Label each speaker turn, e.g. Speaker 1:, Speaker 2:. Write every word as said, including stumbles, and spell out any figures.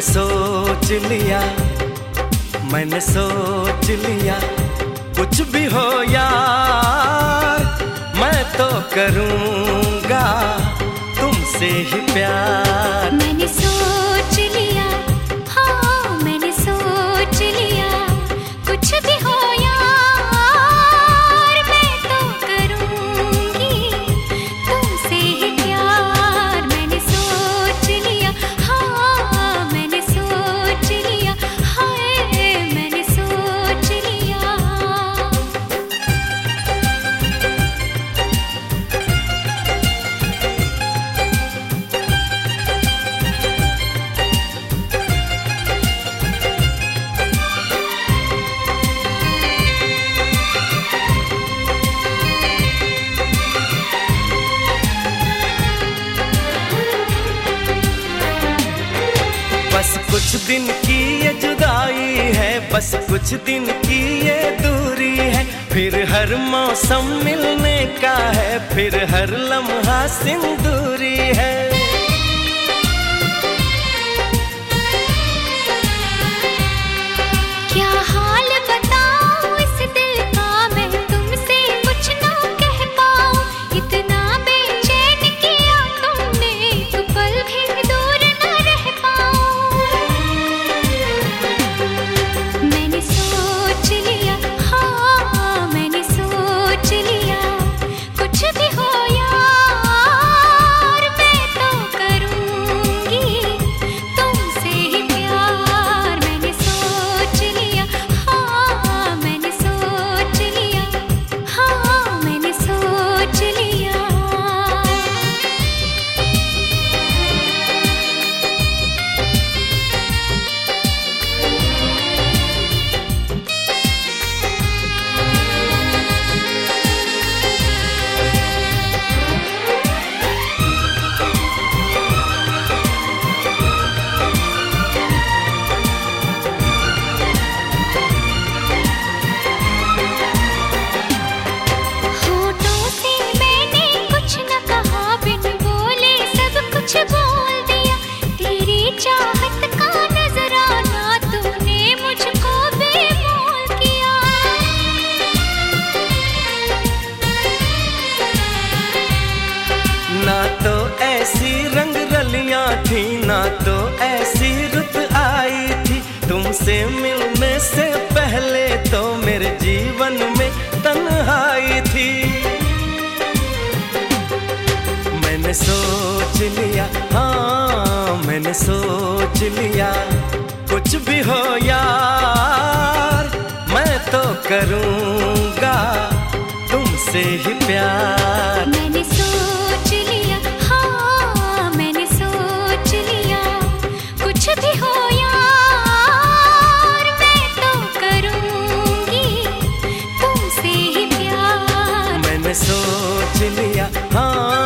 Speaker 1: मैंने सोच लिया, मैंने सोच लिया, कुछ भी हो यार मैं तो करूँगा तुमसे ही प्यार।
Speaker 2: मैंने सोच लिया, हाँ मैंने सोच लिया, कुछ भी हो यार मैं तो करूँगी तुमसे ही प्यार। मैंने सोच लिया, हाँ मैंने सोच लिया, हाय मैंने सोच लिया।
Speaker 1: बस कुछ दिन की ये जुदाई है, बस कुछ दिन की ये दूरी है, फिर हर मौसम मिलने का है, फिर हर लम्हा सिंदूरी है।
Speaker 2: क्या हाल बताऊं इस दिल का, मैं तुमसे कुछ ना कह पाऊं, इतना बेचैन किया तुमने तो पल भी दूर न रह पाऊं। मैंने सोच लिया, हाँ मैंने सोच लिया, कुछ भी हो यार मैं तो करूँगी तुमसे ही प्यार। मैंने सोच लिया, हाँ मैंने सोच लिया, हाँ मैंने सोच लिया। होठों से मैंने कुछ न कहा, बिन बोले सब कुछ बोल दिया, तेरी चाहत का नजराना तूने मुझको बेमोल किया।
Speaker 1: ना तो ऐसी रंग रलियां थी, ना तो ऐसी रुत आई थी, तुमसे मिलने से पहले तो मेरे जीवन में तन्हाई थी। मैंने सोच लिया, हाँ मैंने सोच लिया, कुछ भी हो यार मैं तो करूँगा तुमसे ही प्यार।
Speaker 2: मैंने सोच लिया, हाँ मैंने सोच लिया, कुछ भी हो यार मैं तो करूँगी तुमसे ही प्यार।
Speaker 1: मैंने सोच लिया, हाँ